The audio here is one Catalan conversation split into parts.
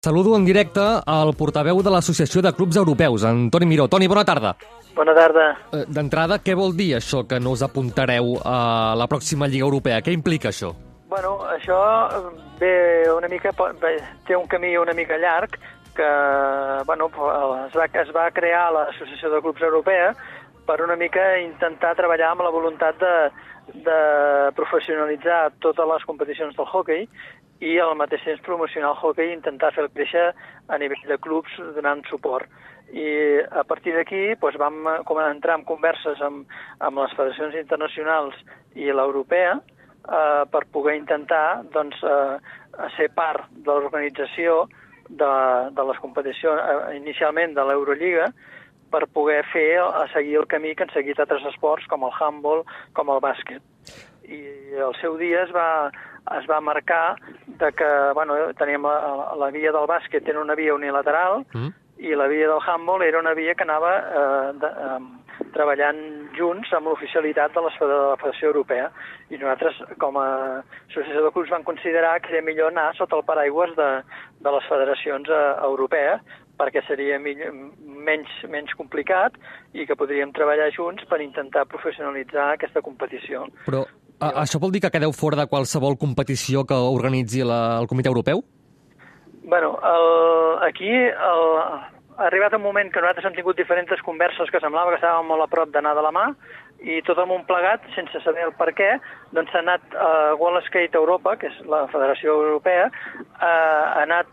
Saludo en directe al portaveu de l'Associació de Clubs Europeus, en Toni Miró. Toni, bona tarda. Bona tarda. D'entrada, què vol dir això que no us apuntareu a la pròxima Lliga Europea? Què implica això? Bueno, això ve una mica, té un camí una mica llarg que bueno, es va crear l'Associació de Clubs Europea per una mica intentar treballar amb la voluntat de professionalitzar totes les competicions del hoquei i al mateix temps promocionar el hoquei i intentar fer-lo créixer a nivell de clubs donant suport. I a partir d'aquí vam entrar en converses amb les federacions internacionals i l'europea per poder intentar ser part de l'organització de les competicions, inicialment de l'Eurolliga, per poder seguir el camí que han seguit altres esports com el handball, com el bàsquet. I al seu dia es va marcar que teníem la via del bàsquet, era una via unilateral, i la via del handball era una via que anava treballant junts amb l'oficialitat de la Federació Europea. I nosaltres, com a associació de clubs, vam considerar que era millor anar sota el paraigües de les federacions europees, perquè seria menys complicat i que podríem treballar junts per intentar professionalitzar aquesta competició. Però això vol dir que quedeu fora de qualsevol competició que organitzi el Comitè Europeu? Bueno, aquí ha arribat un moment que nosaltres hem tingut diferents converses que semblava que estàvem molt a prop d'anar de la mà i tot el món plegat, sense saber el per què, doncs s'ha anat a World Skate Europa, que és la Federació Europea, ha anat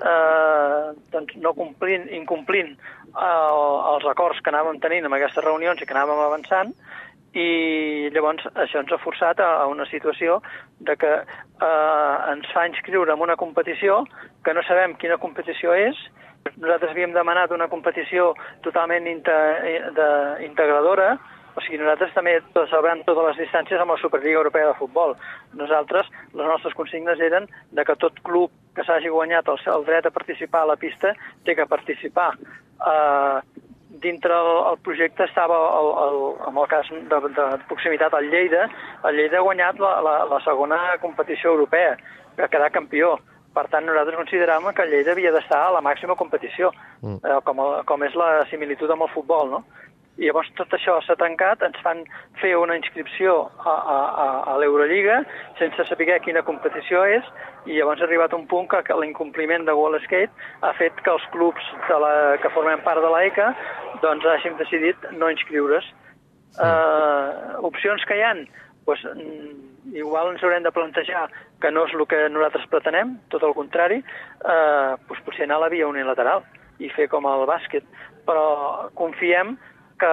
incomplint els acords que anàvem tenint en aquestes reunions i que anàvem avançant, i llavors això ens ha forçat a una situació de que ens fa inscriure en una competició que no sabem quina competició és. Nosaltres havíem demanat una competició totalment integradora, o sigui, nosaltres també celebrem totes les distàncies amb la Superliga Europea de Futbol. Nosaltres, les nostres consignes eren de que tot club que s'hagi guanyat el dret a participar a la pista té que participar. Dintre el projecte estava, en el cas de proximitat, el Lleida. El Lleida ha guanyat la segona competició europea, que ha quedat campió. Per tant, nosaltres consideràvem que el Lleida havia d'estar a la màxima competició, com és la similitud amb el futbol, no? I llavors tot això s'ha tancat, ens fan fer una inscripció a l'Eurolliga sense saber quina competició és, i llavors ha arribat un punt que l'incompliment de World Skate ha fet que els clubs que formem part de l'ECA doncs hàgim decidit no inscriure's. Opcions que hi ha, igual ens haurem de plantejar que no és el que nosaltres pretenem, tot el contrari, potser anar a la via unilateral i fer com el bàsquet, però confiem que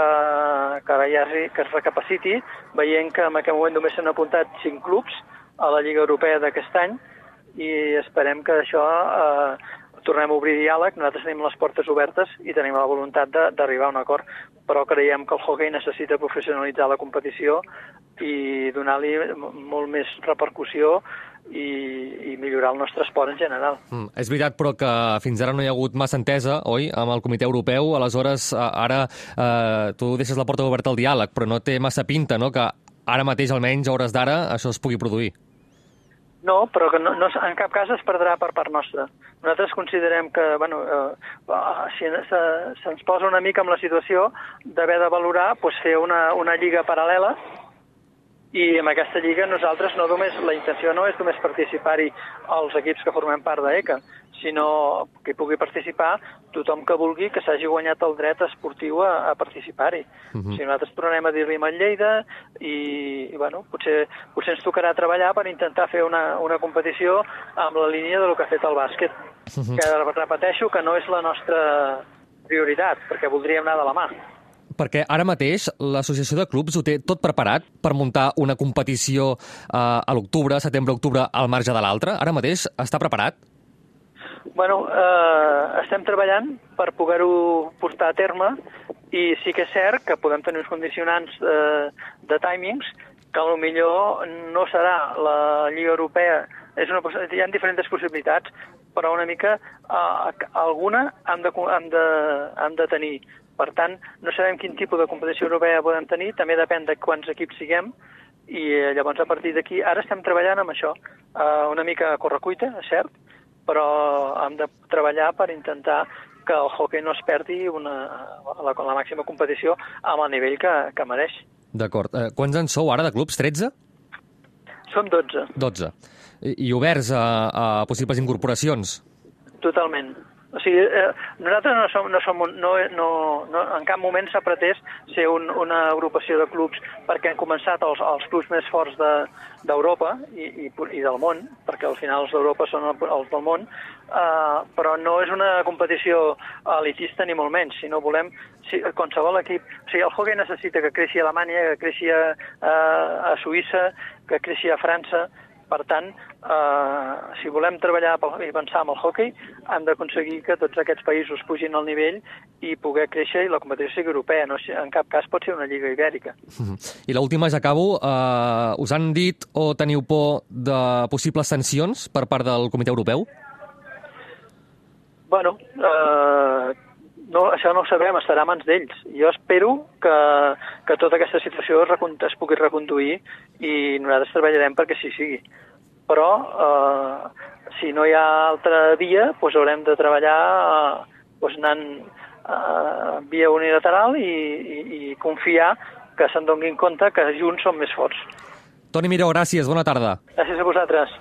es recapaciti, veient que en aquest moment només s'han apuntat 5 clubs a la Lliga Europea d'aquest any, i esperem que això tornem a obrir diàleg. Nosaltres tenim les portes obertes i tenim la voluntat d'arribar a un acord, però creiem que el hoquei necessita professionalitzar la competició i donar-li molt més repercussió i millorar el nostre esport en general. És veritat, però que fins ara no hi ha hagut massa entesa, oi?, amb el Comitè Europeu. Aleshores, ara tu deixes la porta oberta al diàleg, però no té massa pinta, no?, que ara mateix, almenys, a hores d'ara, això es pugui produir. No, però que no, en cap cas es perdrà per part nostra. Nosaltres considerem que, si se'ns posa una mica amb la situació d'haver de valorar, fer una lliga paral·lela, i en aquesta lliga nosaltres la intenció no és només participar-hi els equips que formem part d'ECA, sinó que hi pugui participar tothom que vulgui, que s'hagi guanyat el dret esportiu a participar-hi. O sigui, nosaltres tornarem a dir-li a Lleida i potser ens tocarà treballar per intentar fer una competició amb la línia del que ha fet el bàsquet, que repeteixo que no és la nostra prioritat, perquè voldríem anar de la mà. Perquè ara mateix l'Associació de Clubs ho té tot preparat per muntar una competició a l'octubre, setembre-octubre, al marge de l'altre? Ara mateix està preparat? Estem treballant per poder-ho portar a terme, i sí que és cert que podem tenir uns condicionants de timings que potser no serà la Lliga Europea. Hi ha diferents possibilitats, però una mica alguna hem de tenir. Per tant, no sabem quin tipus de competició europea podem tenir, també depèn de quants equips siguem, i llavors a partir d'aquí, ara estem treballant amb això, una mica a correcuita, és cert, però hem de treballar per intentar que el hoquei no es perdi la màxima competició amb el nivell que mereix. D'acord. Quants en sou ara de clubs? 13? Som 12. 12. I oberts a possibles incorporacions? Totalment. O sigui, nosaltres en cap moment s'ha pretès ser una agrupació de clubs perquè han començat els clubs més forts d'Europa i del món, perquè al final els d'Europa són els del món, però no és una competició elitista ni molt menys, sinó volem qualsevol equip. O sigui, el hoquei necessita que creixi a Alemanya, que creixi a Suïssa, que creixi a França. Per tant, si volem treballar i avançar amb el hoquei, hem d'aconseguir que tots aquests països pugin al nivell i poder créixer i la competició sigui europea. No, en cap cas pot ser una lliga ibèrica. I l'última, ja acabo. Us han dit o teniu por de possibles sancions per part del Comitè Europeu? Bueno, no, això no ho sabem, estarà a mans d'ells. Jo espero que tota aquesta situació es pugui reconduir i nosaltres treballarem perquè sí sigui. Però si no hi ha altra via, doncs haurem de treballar anant via unilateral i confiar que se'n donin compte que junts som més forts. Toni Miró, gràcies, bona tarda. Gràcies a vosaltres.